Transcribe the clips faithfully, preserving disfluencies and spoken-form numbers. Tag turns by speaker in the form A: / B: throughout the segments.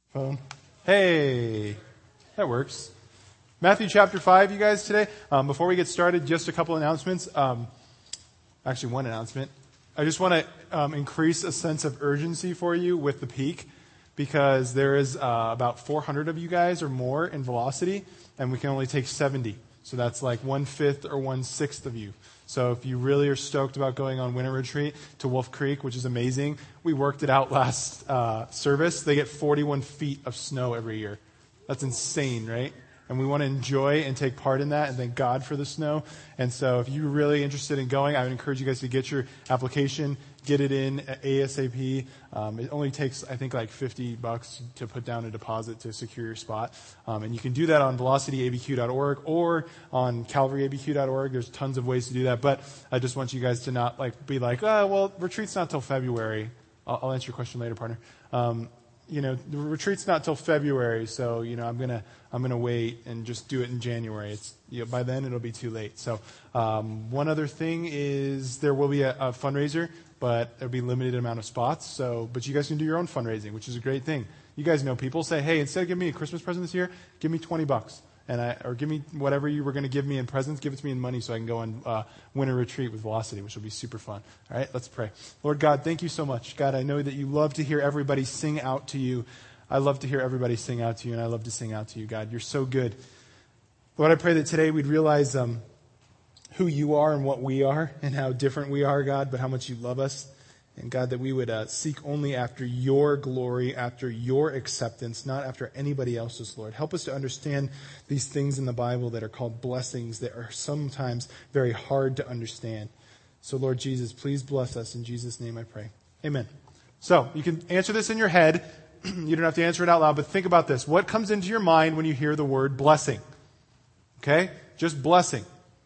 A: Phone. Hey, that works. Matthew chapter five, you guys, today. Um, before we get started, just a couple announcements. Um, actually, one announcement. I just want to um, increase a sense of urgency for you with the peak, because there is uh, about four hundred of you guys or more in Velocity, and we can only take seventy. So that's like one-fifth or one-sixth of you. So if you really are stoked about going on winter retreat to Wolf Creek, which is amazing, we worked it out last uh, service. They get forty-one feet of snow every year. That's insane, right? And we want to enjoy and take part in that and thank God for the snow. And so if you're really interested in going, I would encourage you guys to get your application, get it in ASAP. Um, it only takes, I think, like fifty bucks to put down a deposit to secure your spot. Um, and you can do that on velocity a b q dot org or on calvary a b q dot org. There's tons of ways to do that. But I just want you guys to not like be like, oh, well, retreat's not till February. I'll, I'll answer your question later, partner. Um, you know, the retreat's not till February, so, you know, I'm going to, I'm going to wait and just do it in January. It's, you know, by then it'll be too late. So, um, one other thing is there will be a, a fundraiser, but there'll be limited amount of spots. So, but you guys can do your own fundraising, which is a great thing. You guys know people say, hey, instead of giving me a Christmas present this year, give me twenty bucks. And I, or give me whatever you were going to give me in presents, give it to me in money so I can go on uh, winter retreat with Velocity, which will be super fun. All right, let's pray. Lord God, thank you so much. God, I know that you love to hear everybody sing out to you. I love to hear everybody sing out to you, and I love to sing out to you, God. You're so good. Lord, I pray that today we'd realize um, who you are and what we are and how different we are, God, but how much you love us. And God, that we would uh, seek only after your glory, after your acceptance, not after anybody else's, Lord. Help us to understand these things in the Bible that are called blessings that are sometimes very hard to understand. So, Lord Jesus, please bless us. In Jesus' name I pray. Amen. So, you can answer this in your head. You don't have to answer it out loud, but think about this. What comes into your mind when you hear the word blessing? Okay? Just blessing.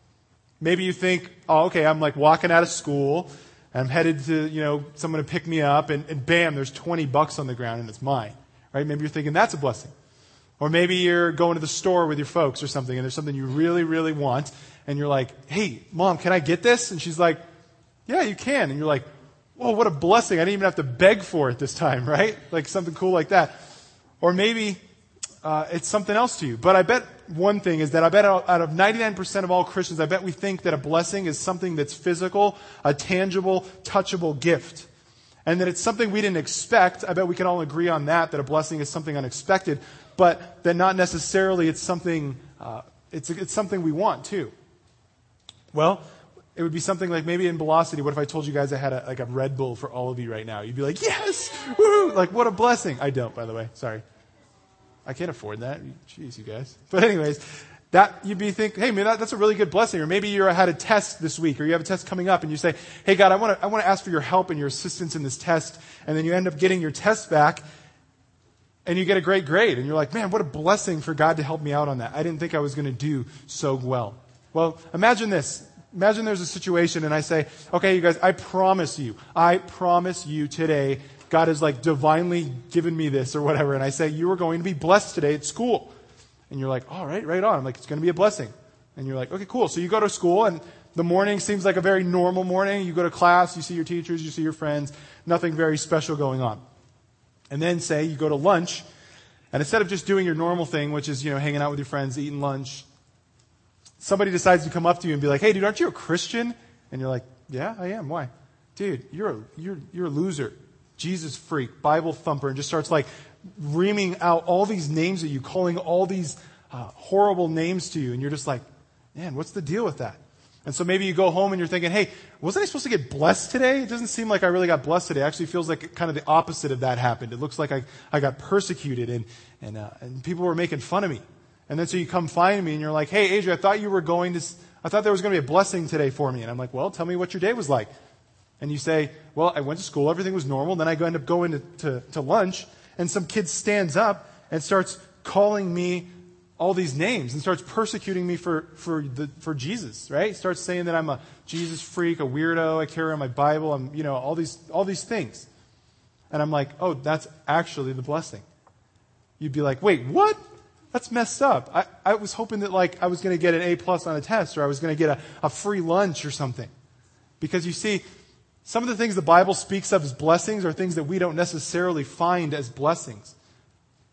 A: Maybe you think, oh, okay, I'm like walking out of school. I'm headed to, you know, someone to pick me up, and, and bam, there's twenty bucks on the ground, and it's mine. Right? Maybe you're thinking that's a blessing. Or maybe you're going to the store with your folks or something, and there's something you really, really want, and you're like, hey, Mom, can I get this? And she's like, yeah, you can. And you're like, whoa, what a blessing. I didn't even have to beg for it this time, right? Like something cool like that. Or maybe uh, it's something else to you. But I bet one thing is that I bet out of ninety-nine percent of all Christians, I bet we think that a blessing is something that's physical, a tangible, touchable gift. And that it's something we didn't expect. I bet we can all agree on that, that a blessing is something unexpected. But that not necessarily it's something, uh, it's, it's something we want too. Well, it would be something like maybe in Velocity, what if I told you guys I had a, like a Red Bull for all of you right now? You'd be like, yes! Woo! Like, what a blessing. I don't, by the way. Sorry. I can't afford that. Jeez, you guys. But anyways, that you'd be thinking, hey, man, that, that's a really good blessing. Or maybe you had a test this week, or you have a test coming up, and you say, hey, God, I want to I want to ask for your help and your assistance in this test. And then you end up getting your test back, and you get a great grade. And you're like, man, what a blessing for God to help me out on that. I didn't think I was going to do so well. Well, imagine this. Imagine there's a situation, and I say, okay, you guys, I promise you, I promise you today, God has like divinely given me this or whatever. And I say, you are going to be blessed today at school. And you're like, all right, right on. I'm like, it's going to be a blessing. And you're like, okay, cool. So you go to school, and the morning seems like a very normal morning. You go to class, you see your teachers, you see your friends, nothing very special going on. And then say you go to lunch, and instead of just doing your normal thing, which is, you know, hanging out with your friends, eating lunch, somebody decides to come up to you and be like, hey, dude, aren't you a Christian? And you're like, yeah, I am. Why? Dude, you're a, you're, you're a loser. Jesus freak, Bible thumper, and just starts like reaming out all these names at you, calling all these uh, horrible names to you. And you're just like, man, what's the deal with that? And so maybe you go home and you're thinking, hey, wasn't I supposed to get blessed today? It doesn't seem like I really got blessed today. It actually feels like kind of the opposite of that happened. It looks like I, I got persecuted, and, and, uh, and people were making fun of me. And then so you come find me and you're like, hey, Adria, I thought you were going to, I thought there was going to be a blessing today for me. And I'm like, well, tell me what your day was like. And you say, well, I went to school, everything was normal. Then I go end up going to, to, to lunch, and some kid stands up and starts calling me all these names and starts persecuting me for, for the, for Jesus, right? Starts saying that I'm a Jesus freak, a weirdo, I carry on my Bible, I'm, you know, all these, all these things. And I'm like, oh, that's actually the blessing. You'd be like, wait, what? That's messed up. I, I was hoping that like I was going to get an A plus on a test, or I was going to get a, a free lunch or something. Because you see, some of the things the Bible speaks of as blessings are things that we don't necessarily find as blessings.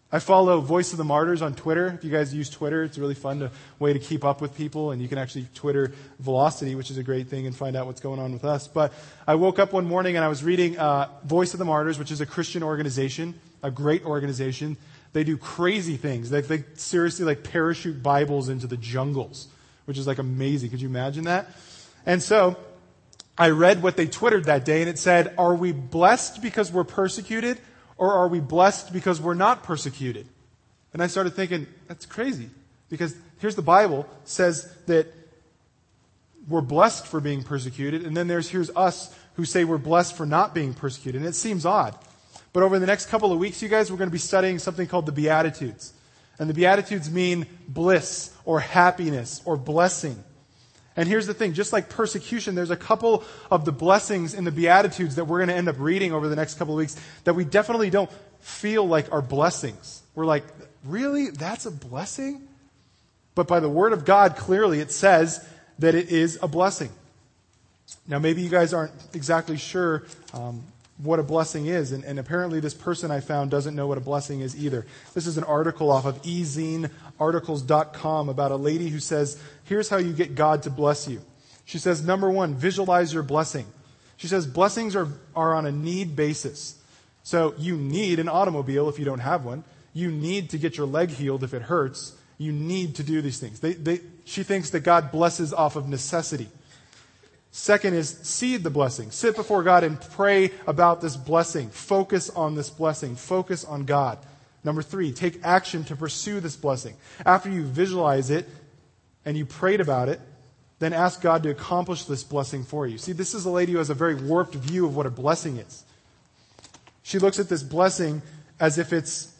A: I follow Voice of the Martyrs on Twitter. If you guys use Twitter, it's a really fun to, way to keep up with people, and you can actually Twitter Velocity, which is a great thing, and find out what's going on with us. But I woke up one morning and I was reading uh, Voice of the Martyrs, which is a Christian organization, a great organization. They do crazy things. They, they seriously like parachute Bibles into the jungles, which is like amazing. Could you imagine that? And so I read what they Twittered that day, and it said, "Are we blessed because we're persecuted? Or are we blessed because we're not persecuted?" And I started thinking, that's crazy. Because here's the Bible says that we're blessed for being persecuted. And then there's here's us who say we're blessed for not being persecuted. And it seems odd. But over the next couple of weeks, you guys, we're going to be studying something called the Beatitudes. And the Beatitudes mean bliss or happiness or blessing. And here's the thing, just like persecution, there's a couple of the blessings in the Beatitudes that we're going to end up reading over the next couple of weeks that we definitely don't feel like are blessings. We're like, really? That's a blessing? But by the Word of God, clearly it says that it is a blessing. Now, maybe you guys aren't exactly sure um, what a blessing is, and, and apparently this person I found doesn't know what a blessing is either. This is an article off of e zine articles dot com about a lady who says, here's how you get God to bless you. She says, number one, visualize your blessing. She says blessings are, are on a need basis. So you need an automobile if you don't have one. You need to get your leg healed if it hurts. You need to do these things. They, they, she thinks that God blesses off of necessity. Second is seed the blessing. Sit before God and pray about this blessing. Focus on this blessing. Focus on God. Number three, take action to pursue this blessing. After you visualize it and you prayed about it, then ask God to accomplish this blessing for you. See, this is a lady who has a very warped view of what a blessing is. She looks at this blessing as if it's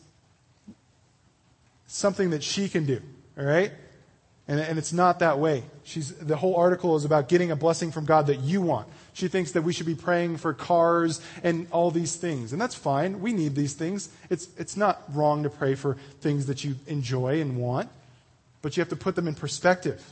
A: something that she can do. All right? And, and it's not that way. She's, the whole article is about getting a blessing from God that you want. She thinks that we should be praying for cars and all these things. And that's fine. We need these things. It's, it's not wrong to pray for things that you enjoy and want. But you have to put them in perspective.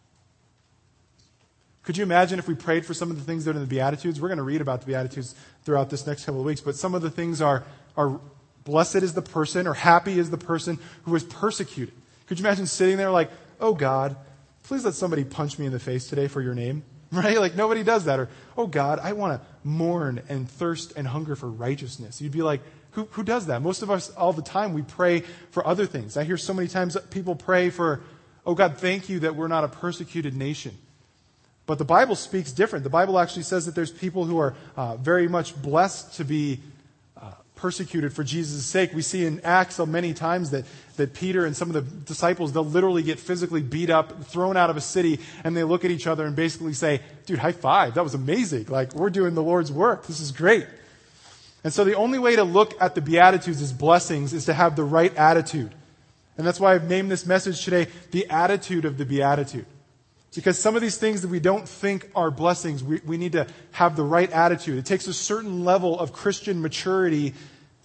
A: Could you imagine if we prayed for some of the things that are in the Beatitudes? We're going to read about the Beatitudes throughout this next couple of weeks. But some of the things are, are blessed is the person, or happy is the person who is persecuted. Could you imagine sitting there like, oh God, please let somebody punch me in the face today for your name. Right? Like nobody does that. Or, oh God, I want to mourn and thirst and hunger for righteousness. You'd be like, who, who does that? Most of us all the time, we pray for other things. I hear so many times people pray for, oh God, thank you that we're not a persecuted nation. But the Bible speaks different. The Bible actually says that there's people who are uh, very much blessed to be persecuted for Jesus' sake. We see in Acts so many times that, that Peter and some of the disciples, they'll literally get physically beat up, thrown out of a city, and they look at each other and basically say, dude, high five. That was amazing. Like, we're doing the Lord's work. This is great. And so the only way to look at the Beatitudes as blessings is to have the right attitude. And that's why I've named this message today, the attitude of the Beatitude. Because some of these things that we don't think are blessings, we, we need to have the right attitude. It takes a certain level of Christian maturity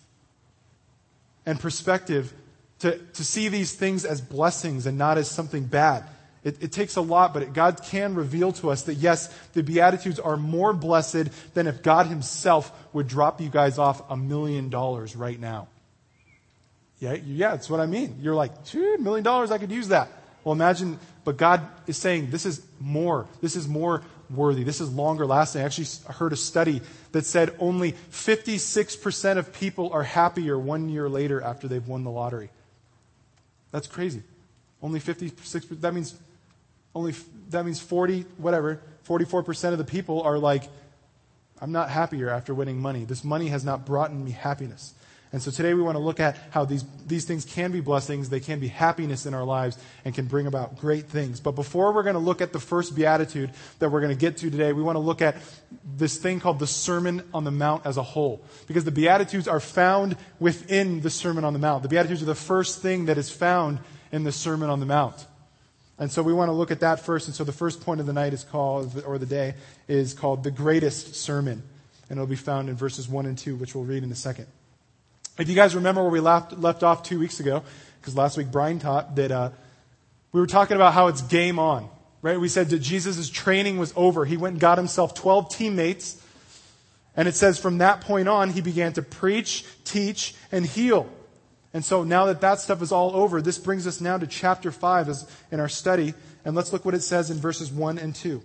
A: and perspective to, to see these things as blessings and not as something bad. It, it takes a lot, but it, God can reveal to us that yes, the Beatitudes are more blessed than if God himself would drop you guys off a million dollars right now. Yeah, yeah, that's what I mean. You're like, dude, a million dollars, I could use that. Well, imagine, but God is saying this is more. This is more worthy. This is longer lasting. I actually heard a study that said only fifty-six percent of people are happier one year later after they've won the lottery. That's crazy. Only fifty-six percent. That means only that means forty whatever, forty-four percent of the people are like, I'm not happier after winning money. This money has not brought me happiness. And so today we want to look at how these, these things can be blessings, they can be happiness in our lives, and can bring about great things. But before we're going to look at the first beatitude that we're going to get to today, we want to look at this thing called the Sermon on the Mount as a whole. Because the Beatitudes are found within the Sermon on the Mount. The Beatitudes are the first thing that is found in the Sermon on the Mount. And so we want to look at that first. And so the first point of the night is called, or the day, is called the greatest sermon. And it'll be found in verses one and two, which we'll read in a second. If you guys remember where we left, left off two weeks ago, because last week Brian taught that uh, we were talking about how it's game on, right? We said that Jesus' training was over. He went and got himself twelve teammates, and it says from that point on, he began to preach, teach, and heal. And so now that that stuff is all over, this brings us now to chapter five as in our study. And let's look what it says in verses one and two.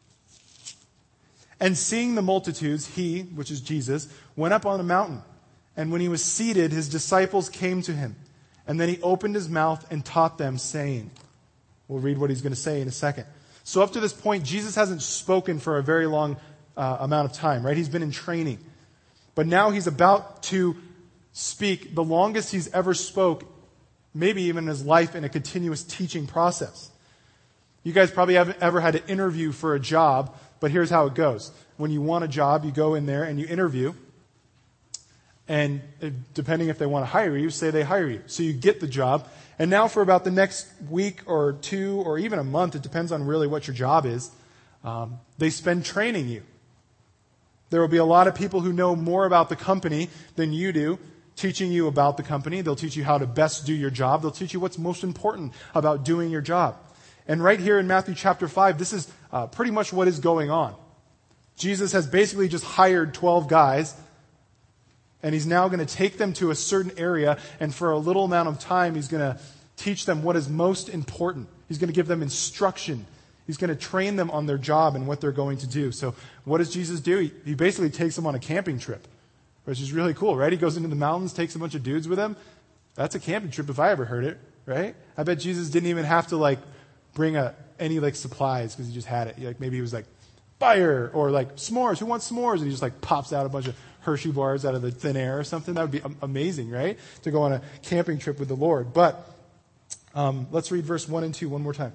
A: And seeing the multitudes, he, which is Jesus, went up on a mountain. And when he was seated, his disciples came to him. And then he opened his mouth and taught them, saying, we'll read what he's going to say in a second. So up to this point, Jesus hasn't spoken for a very long uh, amount of time, right? He's been in training. But now he's about to speak the longest he's ever spoke, maybe even in his life, in a continuous teaching process. You guys probably haven't ever had to interview for a job, but here's how it goes. When you want a job, you go in there and you interview. And depending if they want to hire you, say they hire you. So you get the job. And now for about the next week or two or even a month, it depends on really what your job is, um, they spend training you. There will be a lot of people who know more about the company than you do, teaching you about the company. They'll teach you how to best do your job. They'll teach you what's most important about doing your job. And right here in Matthew chapter five, this is uh, pretty much what is going on. Jesus has basically just hired twelve guys, and he's now going to take them to a certain area, and for a little amount of time, he's going to teach them what is most important. He's going to give them instruction. He's going to train them on their job and what they're going to do. So what does Jesus do? He, he basically takes them on a camping trip, which is really cool, right? He goes into the mountains, takes a bunch of dudes with him. That's a camping trip if I ever heard it, right? I bet Jesus didn't even have to like bring a, any like supplies because he just had it. Like maybe he was like, fire, or like s'mores. Who wants s'mores? And he just like pops out a bunch of Hershey bars out of the thin air or something. That would be amazing, right? To go on a camping trip with the Lord. But um, let's read verse one and two one more time.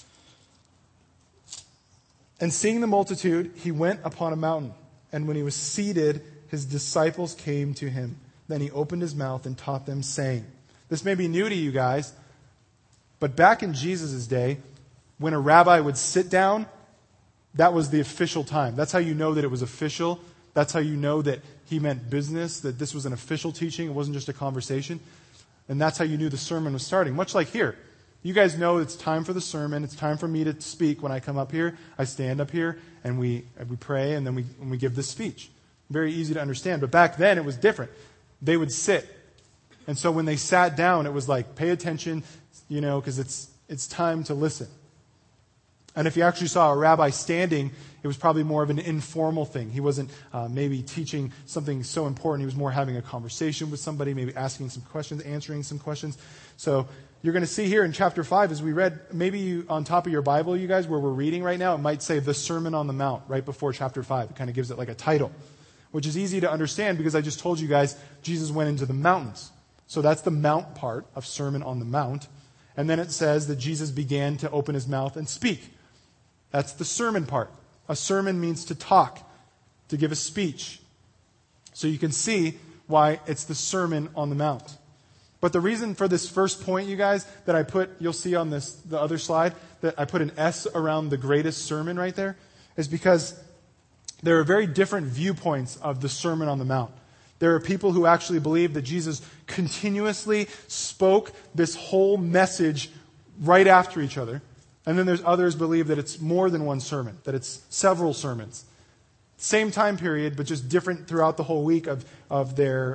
A: And seeing the multitude, he went upon a mountain. And when he was seated, his disciples came to him. Then he opened his mouth and taught them, saying, this may be new to you guys, but back in Jesus' day, when a rabbi would sit down, that was the official time. That's how you know that it was official. That's how you know that he meant business, that this was an official teaching. It wasn't just a conversation. And that's how you knew the sermon was starting. Much like here. You guys know it's time for the sermon. It's time for me to speak. When I come up here, I stand up here and we we pray and then we, and we give this speech. Very easy to understand. But back then it was different. They would sit. And so when they sat down, it was like, pay attention, you know, because it's it's time to listen. And if you actually saw a rabbi standing, it was probably more of an informal thing. He wasn't uh, maybe teaching something so important. He was more having a conversation with somebody, maybe asking some questions, answering some questions. So you're going to see here in chapter five, as we read, maybe you, on top of your Bible, you guys, where we're reading right now, it might say the Sermon on the Mount right before chapter five. It kind of gives it like a title, which is easy to understand because I just told you guys Jesus went into the mountains. So that's the mount part of Sermon on the Mount. And then it says that Jesus began to open his mouth and speak. That's the sermon part. A sermon means to talk, to give a speech. So you can see why it's the Sermon on the Mount. But the reason for this first point, you guys, that I put, you'll see on this the other slide, that I put an S around the greatest sermon right there, is because there are very different viewpoints of the Sermon on the Mount. There are people who actually believe that Jesus continuously spoke this whole message right after each other. And then there's others believe that it's more than one sermon, that it's several sermons. Same time period, but just different throughout the whole week of, of their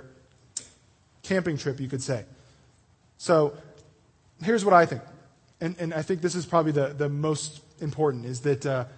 A: camping trip, you could say. So here's what I think. And, and I think this is probably the, the most important, is that uh,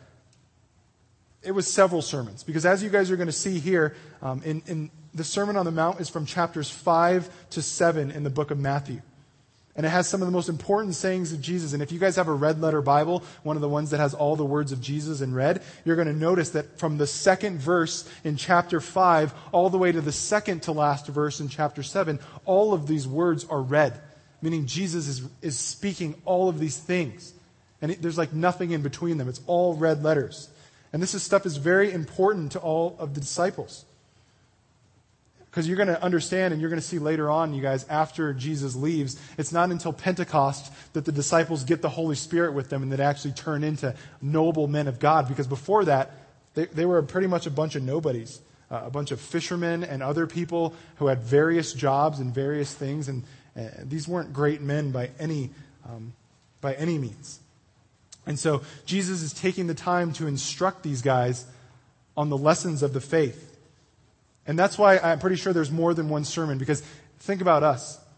A: it was several sermons. Because as you guys are going to see here, um, in, in the Sermon on the Mount is from chapters five to seven in the book of Matthew. And it has some of the most important sayings of Jesus. And if you guys have a red letter Bible, one of the ones that has all the words of Jesus in red, you're going to notice that from the second verse in chapter five all the way to the second to last verse in chapter seven, all of these words are red. Meaning Jesus is, is speaking all of these things. And it, there's like nothing in between them. It's all red letters. And this is, stuff is very important to all of the disciples. Because you're going to understand, and you're going to see later on, you guys, after Jesus leaves, it's not until Pentecost that the disciples get the Holy Spirit with them and that actually turn into noble men of God. Because before that, they, they were pretty much a bunch of nobodies. Uh, a bunch of fishermen and other people who had various jobs and various things. And uh, these weren't great men by any, um, by any means. And so Jesus is taking the time to instruct these guys on the lessons of the faith. And that's why I'm pretty sure there's more than one sermon, because think about us.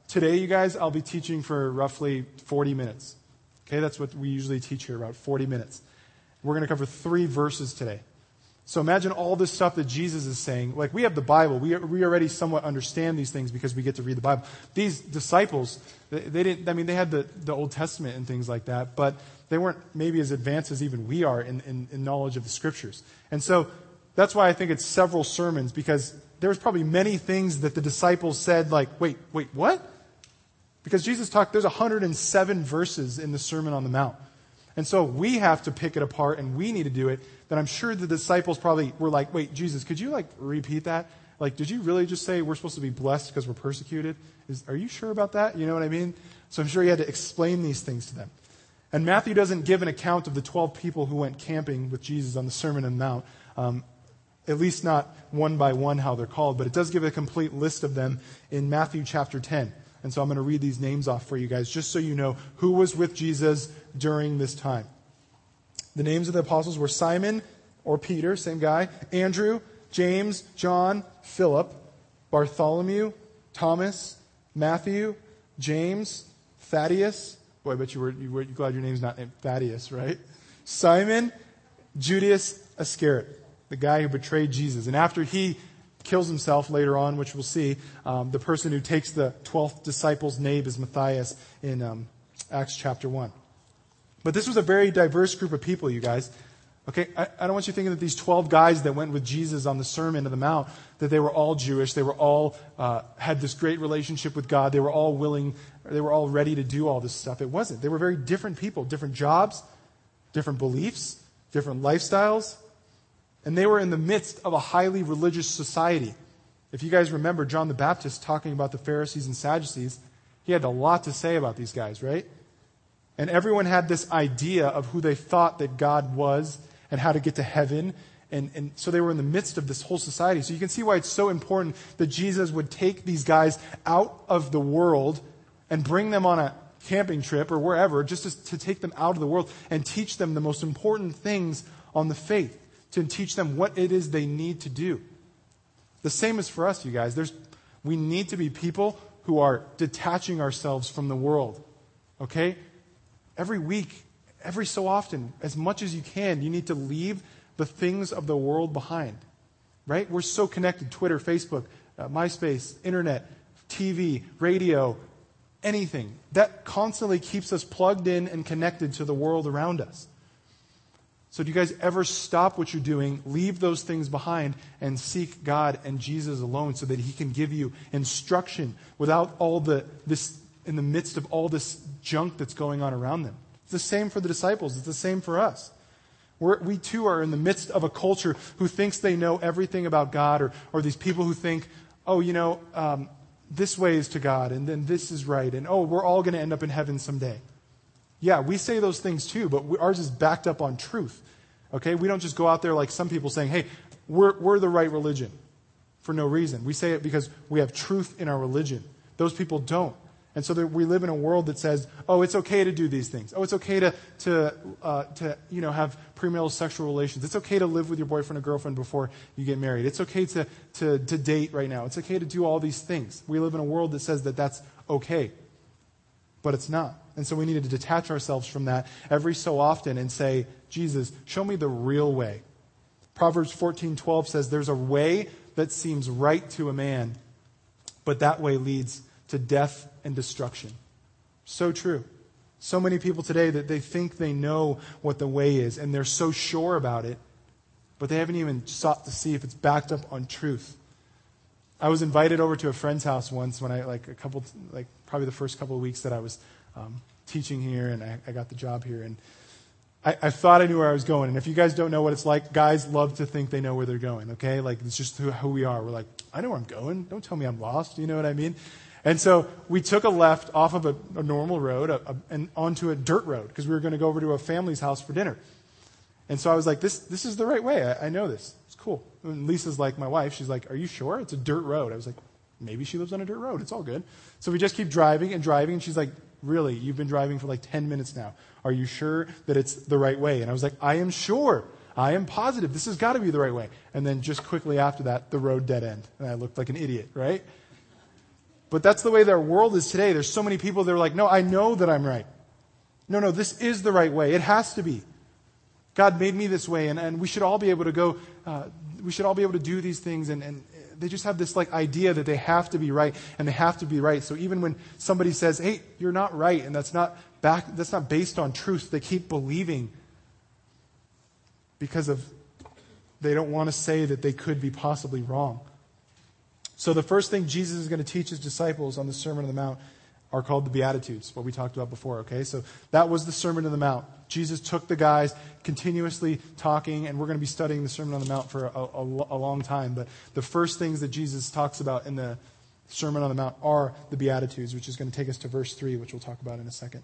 A: today, you guys, I'll be teaching for roughly forty minutes. Okay, that's what we usually teach here, about forty minutes. We're going to cover three verses today. So imagine all this stuff that Jesus is saying. Like, we have the Bible. We we already somewhat understand these things because we get to read the Bible. These disciples, they, they didn't, I mean, they had the, the Old Testament and things like that, but they weren't maybe as advanced as even we are in, in, in knowledge of the Scriptures. And so that's why I think it's several sermons, because there was probably many things that the disciples said, like, wait, wait, what? Because Jesus talked, there's one hundred seven verses in the Sermon on the Mount. And so we have to pick it apart, and we need to do it. Then I'm sure the disciples probably were like, wait, Jesus, could you like repeat that? Like, did you really just say we're supposed to be blessed because we're persecuted? Is, are you sure about that? You know what I mean? So I'm sure he had to explain these things to them. And Matthew doesn't give an account of the twelve people who went camping with Jesus on the Sermon on the Mount. Um, at least not one by one how they're called, but it does give a complete list of them in Matthew chapter ten. And so I'm going to read these names off for you guys just so you know who was with Jesus during this time. The names of the apostles were Simon, or Peter, same guy, Andrew, James, John, Philip, Bartholomew, Thomas, Matthew, James, Thaddeus. Boy, I bet you were, you were glad your name's not named Thaddeus, right? Simon, Judas Iscariot, the guy who betrayed Jesus. And after he kills himself later on, which we'll see, um, the person who takes the twelfth disciple's name is Matthias in um, Acts chapter one. But this was a very diverse group of people, you guys. Okay, I, I don't want you thinking that these twelve guys that went with Jesus on the Sermon on the Mount, that they were all Jewish, they were all, uh, had this great relationship with God, they were all willing, they were all ready to do all this stuff. It wasn't. They were very different people, different jobs, different beliefs, different lifestyles. And they were in the midst of a highly religious society. If you guys remember John the Baptist talking about the Pharisees and Sadducees, he had a lot to say about these guys, right? And everyone had this idea of who they thought that God was and how to get to heaven. And, and so they were in the midst of this whole society. So you can see why it's so important that Jesus would take these guys out of the world and bring them on a camping trip or wherever, just to, to take them out of the world and teach them the most important things on the faith, to teach them what it is they need to do. The same is for us, you guys. There's, we need to be people who are detaching ourselves from the world. Okay? Every week, every so often, as much as you can, you need to leave the things of the world behind. Right? We're so connected. Twitter, Facebook, uh, MySpace, internet, T V, radio, anything. That constantly keeps us plugged in and connected to the world around us. So do you guys ever stop what you're doing, leave those things behind, and seek God and Jesus alone so that He can give you instruction without all the this in the midst of all this junk that's going on around them? It's the same for the disciples. It's the same for us. We're, we too are in the midst of a culture who thinks they know everything about God, or or these people who think, oh, you know, um, this way is to God, and then this is right, and oh, we're all going to end up in heaven someday. Yeah, we say those things too, but we, ours is backed up on truth. Okay, we don't just go out there like some people saying, hey, we're we're the right religion for no reason. We say it because we have truth in our religion. Those people don't. And so we live in a world that says, oh, it's okay to do these things. Oh, it's okay to to uh, to you know have premarital sexual relations. It's okay to live with your boyfriend or girlfriend before you get married. It's okay to to to date right now. It's okay to do all these things. We live in a world that says that that's okay, but it's not. And so we need to detach ourselves from that every so often and say, Jesus, show me the real way. Proverbs fourteen twelve says, there's a way that seems right to a man, but that way leads to death and destruction. So true. So many people today that they think they know what the way is, and they're so sure about it, but they haven't even sought to see if it's backed up on truth. I was invited over to a friend's house once when I, like a couple, like probably the first couple of weeks that I was um, teaching here, and I, I got the job here, and I, I thought I knew where I was going. And if you guys don't know what it's like, guys love to think they know where they're going, okay? Like, it's just who, who we are. We're like, I know where I'm going. Don't tell me I'm lost. You know what I mean? And so we took a left off of a, a normal road a, a, and onto a dirt road because we were going to go over to a family's house for dinner. And so I was like, this this is the right way. I, I know this. It's cool. And Lisa's like my wife. She's like, are you sure? It's a dirt road. I was like, maybe she lives on a dirt road. It's all good. So we just keep driving and driving. And she's like, really? You've been driving for like ten minutes now. Are you sure that it's the right way? And I was like, I am sure. I am positive. This has got to be the right way. And then just quickly after that, the road dead end. And I looked like an idiot, right? But that's the way that our world is today. There's so many people that are like, no, I know that I'm right. No, no, this is the right way. It has to be. God made me this way, and, and we should all be able to go, uh, we should all be able to do these things, and, and they just have this like idea that they have to be right, and they have to be right. So even when somebody says, hey, you're not right, and that's not back, that's not based on truth, they keep believing because of, they don't want to say that they could be possibly wrong. So the first thing Jesus is going to teach his disciples on the Sermon on the Mount are called the Beatitudes, what we talked about before, okay? So that was the Sermon on the Mount. Jesus took the guys continuously talking, and we're going to be studying the Sermon on the Mount for a, a, a long time. But the first things that Jesus talks about in the Sermon on the Mount are the Beatitudes, which is going to take us to verse three, which we'll talk about in a second.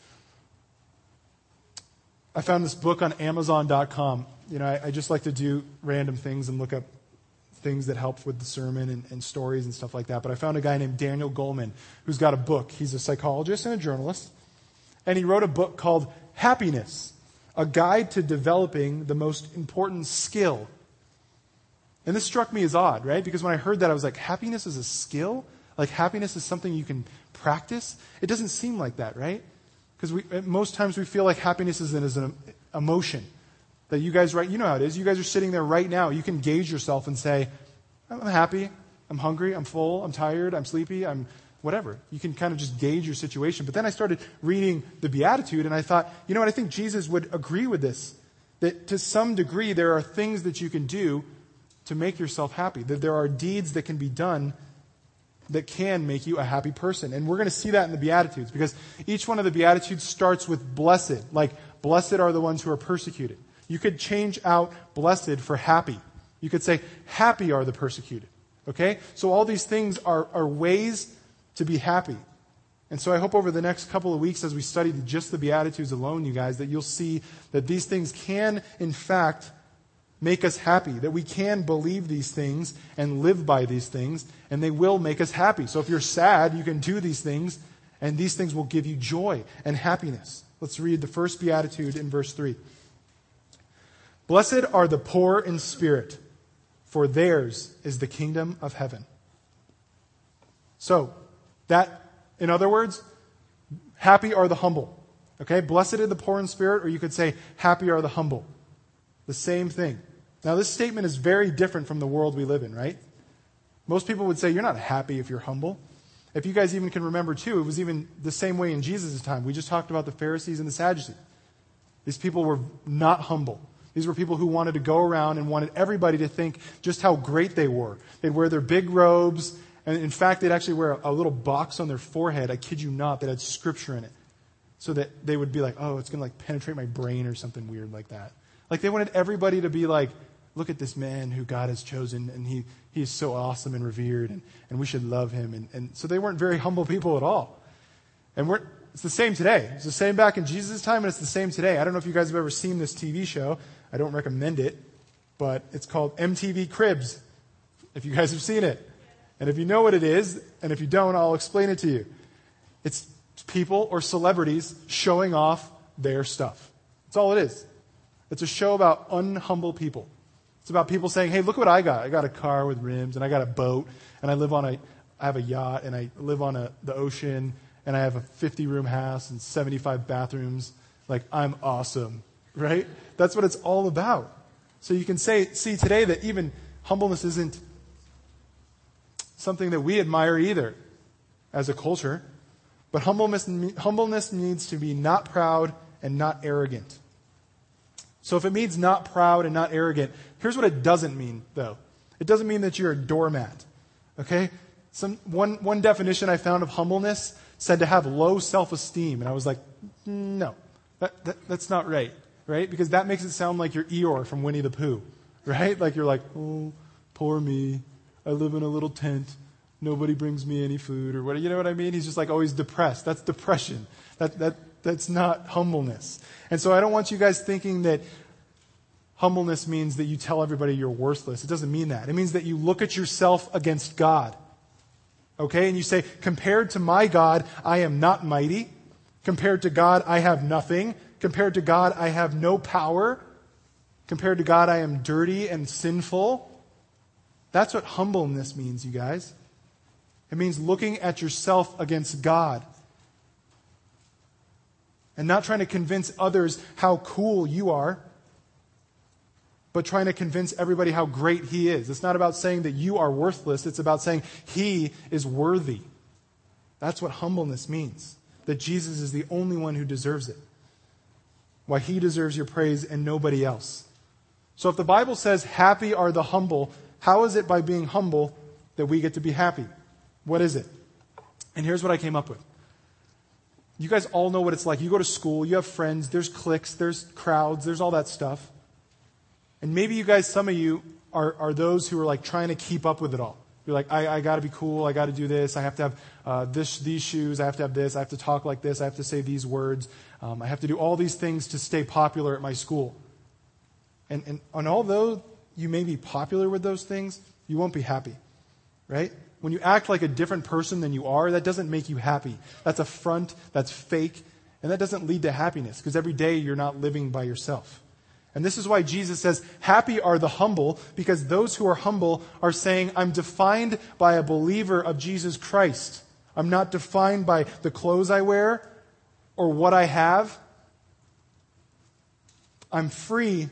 A: I found this book on Amazon dot com. You know, I, I just like to do random things and look up things that help with the sermon and, and stories and stuff like that. But I found a guy named Daniel Goleman who's got a book. He's a psychologist and a journalist. And he wrote a book called Happiness, a guide to developing the most important skill. And this struck me as odd, right? Because when I heard that, I was like, happiness is a skill? Like happiness is something you can practice? It doesn't seem like that, right? Because we, most times we feel like happiness is an, is an emotion. That you guys, right, you know how it is. You guys are sitting there right now. You can gauge yourself and say, I'm happy, I'm hungry, I'm full, I'm tired, I'm sleepy, I'm whatever. You can kind of just gauge your situation. But then I started reading the Beatitude, and I thought, you know what, I think Jesus would agree with this. That to some degree, there are things that you can do to make yourself happy. That there are deeds that can be done that can make you a happy person. And we're going to see that in the Beatitudes, because each one of the Beatitudes starts with blessed. Like, blessed are the ones who are persecuted. You could change out blessed for happy. You could say, happy are the persecuted. Okay? So all these things are, are ways to be happy. And so I hope over the next couple of weeks as we study just the Beatitudes alone, you guys, that you'll see that these things can, in fact, make us happy. That we can believe these things and live by these things, and they will make us happy. So if you're sad, you can do these things, and these things will give you joy and happiness. Let's read the first Beatitude in verse three. Blessed are the poor in spirit, for theirs is the kingdom of heaven. So, that, in other words, happy are the humble. Okay? Blessed are the poor in spirit, or you could say, happy are the humble. The same thing. Now, this statement is very different from the world we live in, right? Most people would say, you're not happy if you're humble. If you guys even can remember, too, it was even the same way in Jesus' time. We just talked about the Pharisees and the Sadducees. These people were not humble. These were people who wanted to go around and wanted everybody to think just how great they were. They'd wear their big robes, and in fact, they'd actually wear a little box on their forehead, I kid you not, that had scripture in it. So that they would be like, oh, it's going to like penetrate my brain or something weird like that. Like they wanted everybody to be like, look at this man who God has chosen, and he, he is so awesome and revered, and, and we should love him. And, and so they weren't very humble people at all. And we're, it's the same today. It's the same back in Jesus' time, and it's the same today. I don't know if you guys have ever seen this T V show. I don't recommend it, but it's called M T V Cribs, if you guys have seen it. And if you know what it is, and if you don't, I'll explain it to you. It's people or celebrities showing off their stuff. That's all it is. It's a show about unhumble people. It's about people saying, hey, look what I got. I got a car with rims, and I got a boat, and I live on a, I have a yacht, and I live on a, the ocean, and I have a fifty-room house and seventy-five bathrooms. Like, I'm awesome, right? That's what it's all about. So you can say, see today that even humbleness isn't something that we admire either as a culture. But humbleness, humbleness needs to be not proud and not arrogant. So if it means not proud and not arrogant, here's what it doesn't mean, though. It doesn't mean that you're a doormat. Okay? Some, one, one definition I found of humbleness said to have low self-esteem. And I was like, no, that, that, that's not right. Right? Because that makes it sound like you're Eeyore from Winnie the Pooh. Right? Like you're like, oh, poor me. I live in a little tent. Nobody brings me any food or what. You know what I mean? He's just like always depressed. That's depression. That, that, that's not humbleness. And so I don't want you guys thinking that humbleness means that you tell everybody you're worthless. It doesn't mean that. It means that you look at yourself against God. Okay? And you say, compared to my God, I am not mighty. Compared to God, I have nothing. Compared to God, I have no power. Compared to God, I am dirty and sinful. That's what humbleness means, you guys. It means looking at yourself against God and not trying to convince others how cool you are, but trying to convince everybody how great He is. It's not about saying that you are worthless. It's about saying He is worthy. That's what humbleness means, that Jesus is the only one who deserves it. Why He deserves your praise and nobody else. So if the Bible says, happy are the humble, how is it by being humble that we get to be happy? What is it? And here's what I came up with. You guys all know what it's like. You go to school, you have friends, there's cliques, there's crowds, there's all that stuff. And maybe you guys, some of you, are, are those who are like trying to keep up with it all. You're like, I, I got to be cool, I got to do this, I have to have uh, this, these shoes, I have to have this, I have to talk like this, I have to say these words, um, I have to do all these things to stay popular at my school. And, and, and although you may be popular with those things, you won't be happy, right? When you act like a different person than you are, that doesn't make you happy. That's a front, that's fake, and that doesn't lead to happiness because every day you're not living by yourself. And this is why Jesus says, happy are the humble, because those who are humble are saying, I'm defined by a believer of Jesus Christ. I'm not defined by the clothes I wear or what I have. I'm free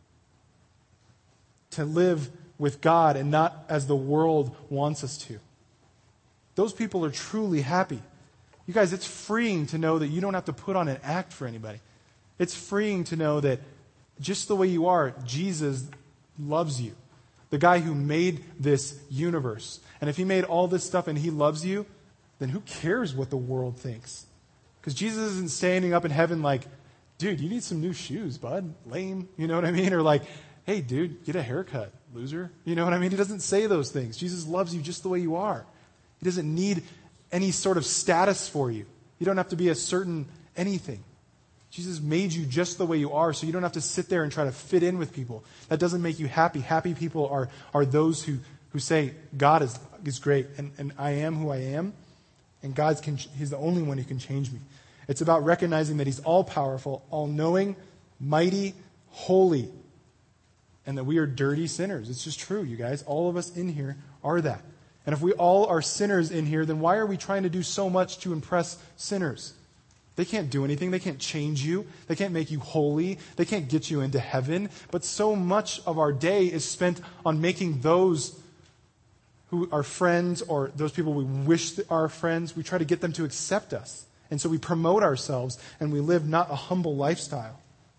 A: to live with God and not as the world wants us to. Those people are truly happy. You guys, it's freeing to know that you don't have to put on an act for anybody. It's freeing to know that just the way you are, Jesus loves you. The guy who made this universe. And if He made all this stuff and He loves you, then who cares what the world thinks? Because Jesus isn't standing up in heaven like, dude, you need some new shoes, bud. Lame. You know what I mean? Or like, hey, dude, get a haircut, loser. You know what I mean? He doesn't say those things. Jesus loves you just the way you are. He doesn't need any sort of status for you. You don't have to be a certain anything. Jesus made you just the way you are, so you don't have to sit there and try to fit in with people. That doesn't make you happy. Happy people are, are those who, who say, God is, is great, and, and I am who I am, and God can, He's the only one who can change me. It's about recognizing that He's all-powerful, all-knowing, mighty, holy, and that we are dirty sinners. It's just true, you guys. All of us in here are that. And if we all are sinners in here, then why are we trying to do so much to impress sinners? They can't do anything. They can't change you. They can't make you holy. They can't get you into heaven. But so much of our day is spent on making those who are friends or those people we wish are friends, we try to get them to accept us. And so we promote ourselves and we live not a humble lifestyle.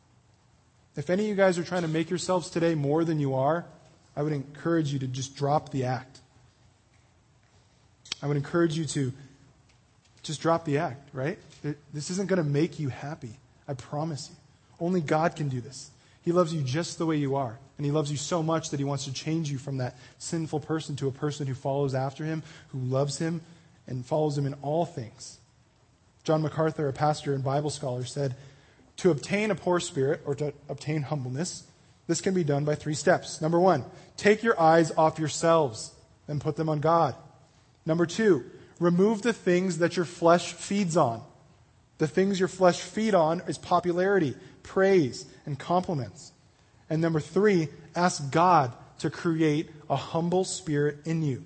A: If any of you guys are trying to make yourselves today more than you are, I would encourage you to just drop the act. I would encourage you to just drop the act, right? This isn't going to make you happy. I promise you. Only God can do this. He loves you just the way you are. And He loves you so much that He wants to change you from that sinful person to a person who follows after Him, who loves Him, and follows Him in all things. John MacArthur, a pastor and Bible scholar, said, to obtain a poor spirit, or to obtain humbleness, this can be done by three steps. Number one, take your eyes off yourselves and put them on God. Number two, remove the things that your flesh feeds on. The things your flesh feed on is popularity, praise, and compliments. And number three, ask God to create a humble spirit in you.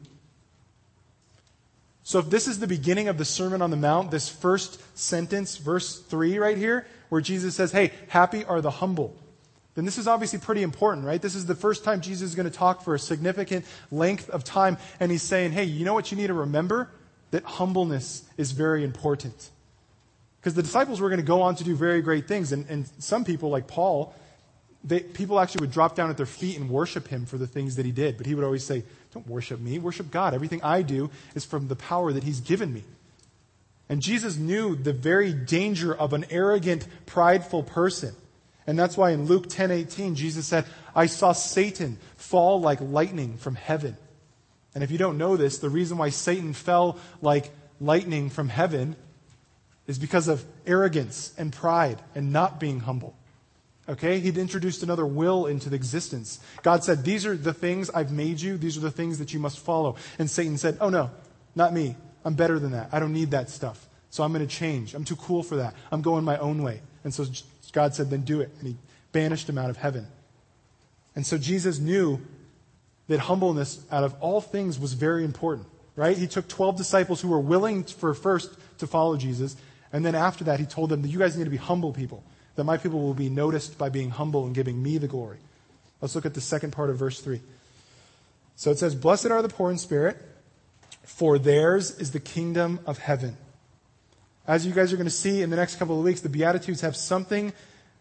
A: So if this is the beginning of the Sermon on the Mount, this first sentence, verse three right here, where Jesus says, hey, happy are the humble, then this is obviously pretty important, right? This is the first time Jesus is going to talk for a significant length of time. And He's saying, hey, you know what you need to remember? That humbleness is very important. Because the disciples were going to go on to do very great things. And, and some people, like Paul, they, people actually would drop down at their feet and worship him for the things that he did. But he would always say, don't worship me, worship God. Everything I do is from the power that He's given me. And Jesus knew the very danger of an arrogant, prideful person. And that's why in Luke ten eighteen, Jesus said, I saw Satan fall like lightning from heaven. And if you don't know this, the reason why Satan fell like lightning from heaven is because of arrogance and pride and not being humble. Okay? He'd introduced another will into existence. God said, these are the things I've made you. These are the things that you must follow. And Satan said, oh no, not me. I'm better than that. I don't need that stuff. So I'm going to change. I'm too cool for that. I'm going my own way. And so God said, then do it. And He banished him out of heaven. And so Jesus knew that humbleness out of all things was very important. right? He took twelve disciples who were willing for first to follow Jesus. And then after that, he told them that you guys need to be humble people, that my people will be noticed by being humble and giving me the glory. Let's look at the second part of verse three. So it says, blessed are the poor in spirit, for theirs is the kingdom of heaven. As you guys are going to see in the next couple of weeks, the Beatitudes have something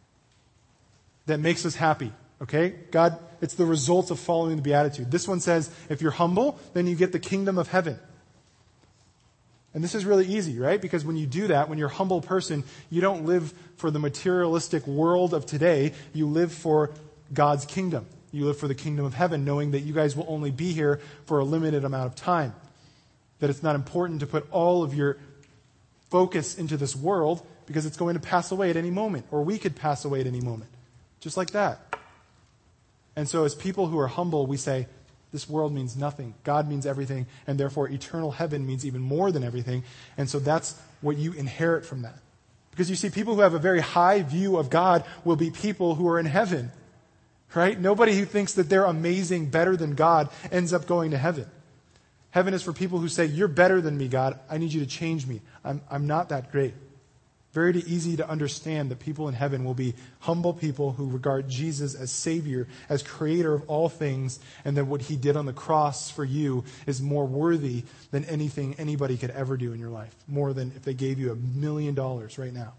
A: that makes us happy. Okay? God, it's the results of following the Beatitude. This one says, if you're humble, then you get the kingdom of heaven. And this is really easy, right? Because when you do that, when you're a humble person, you don't live for the materialistic world of today. You live for God's kingdom. You live for the kingdom of heaven, knowing that you guys will only be here for a limited amount of time. That it's not important to put all of your focus into this world because it's going to pass away at any moment, or we could pass away at any moment. Just like that. And so as people who are humble, we say, this world means nothing. God means everything, and therefore eternal heaven means even more than everything. And so that's what you inherit from that. Because you see, people who have a very high view of God will be people who are in heaven. Right? Nobody who thinks that they're amazing, better than God, ends up going to heaven. Heaven is for people who say, you're better than me, God. I need you to change me. I'm, I'm not that great. Very easy to understand that people in heaven will be humble people who regard Jesus as Savior, as Creator of all things, and that what He did on the cross for you is more worthy than anything anybody could ever do in your life. More than if they gave you a million dollars right now.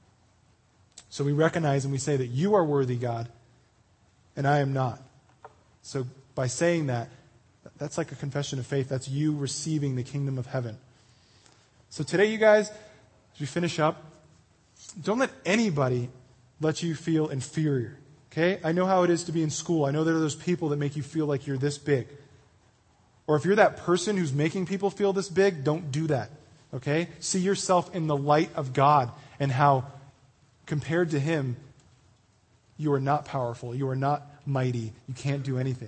A: So we recognize and we say that you are worthy, God, and I am not. So by saying that, that's like a confession of faith. That's you receiving the kingdom of heaven. So today, you guys, as we finish up, don't let anybody let you feel inferior. Okay? I know how it is to be in school. I know there are those people that make you feel like you're this big. Or if you're that person who's making people feel this big, don't do that. Okay? See yourself in the light of God and how, compared to Him, you are not powerful. You are not mighty. You can't do anything.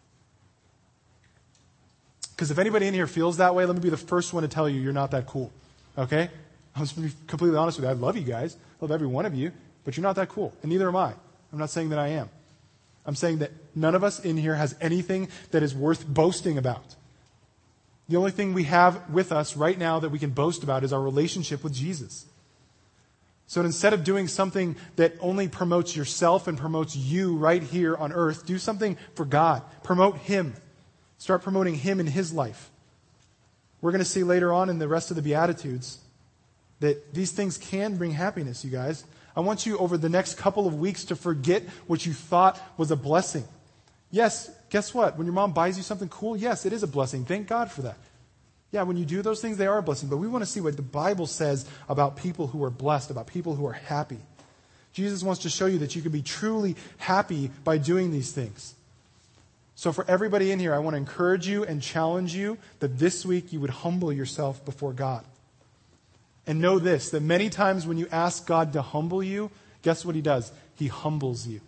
A: Because if anybody in here feels that way, let me be the first one to tell you you're not that cool. Okay? I'm just going to be completely honest with you. I love you guys. I love every one of you. But you're not that cool. And neither am I. I'm not saying that I am. I'm saying that none of us in here has anything that is worth boasting about. The only thing we have with us right now that we can boast about is our relationship with Jesus. So instead of doing something that only promotes yourself and promotes you right here on earth, do something for God. Promote Him. Start promoting Him in His life. We're going to see later on in the rest of the Beatitudes that these things can bring happiness, you guys. I want you over the next couple of weeks to forget what you thought was a blessing. Yes, guess what? When your mom buys you something cool, yes, it is a blessing. Thank God for that. Yeah, when you do those things, they are a blessing. But we want to see what the Bible says about people who are blessed, about people who are happy. Jesus wants to show you that you can be truly happy by doing these things. So for everybody in here, I want to encourage you and challenge you that this week you would humble yourself before God. And know this, that many times when you ask God to humble you, guess what He does? He humbles you.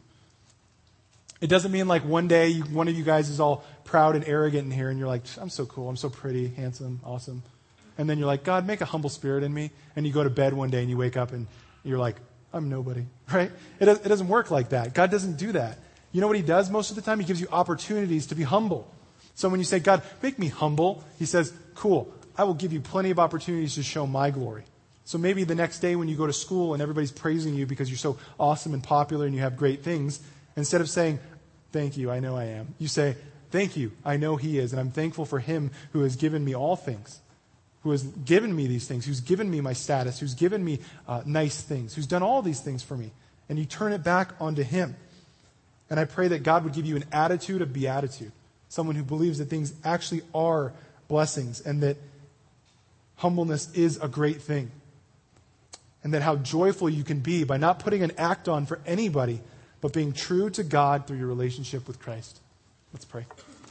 A: It doesn't mean like one day you, one of you guys is all proud and arrogant in here and you're like, I'm so cool, I'm so pretty, handsome, awesome. And then you're like, God, make a humble spirit in me. And you go to bed one day and you wake up and you're like, I'm nobody, right? It, it doesn't work like that. God doesn't do that. You know what He does most of the time? He gives you opportunities to be humble. So when you say, God, make me humble, He says, cool, I will give you plenty of opportunities to show my glory. So maybe the next day when you go to school and everybody's praising you because you're so awesome and popular and you have great things, instead of saying, thank you, I know I am, you say, thank you, I know He is, and I'm thankful for Him who has given me all things, who has given me these things, who's given me my status, who's given me uh, nice things, who's done all these things for me. And you turn it back onto Him. And I pray that God would give you an attitude of beatitude, someone who believes that things actually are blessings and that humbleness is a great thing. And that how joyful you can be by not putting an act on for anybody, but being true to God through your relationship with Christ. Let's pray.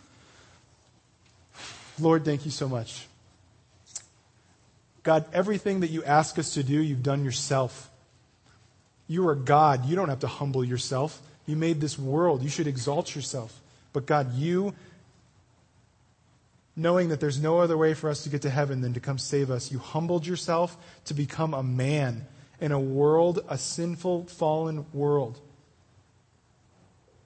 A: Lord, thank you so much. God, everything that you ask us to do, you've done yourself. You are God. You don't have to humble yourself. You made this world. You should exalt yourself. But God, you, knowing that there's no other way for us to get to heaven than to come save us, you humbled yourself to become a man in a world, a sinful, fallen world.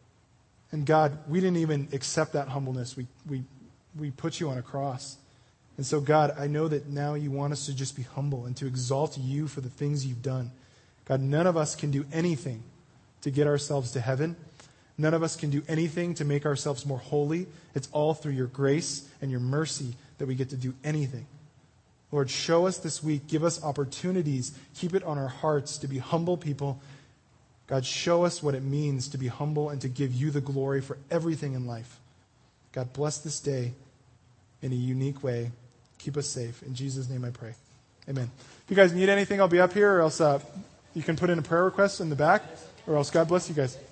A: And God, we didn't even accept that humbleness. We, we, we put you on a cross. And so, God, I know that now you want us to just be humble and to exalt you for the things you've done. God, none of us can do anything to get ourselves to heaven. None of us can do anything to make ourselves more holy. It's all through your grace and your mercy that we get to do anything. Lord, show us this week. Give us opportunities. Keep it on our hearts to be humble people. God, show us what it means to be humble and to give you the glory for everything in life. God, bless this day in a unique way. Keep us safe. In Jesus' name I pray. Amen. If you guys need anything, I'll be up here, or else uh, you can put in a prayer request in the back, or else God bless you guys.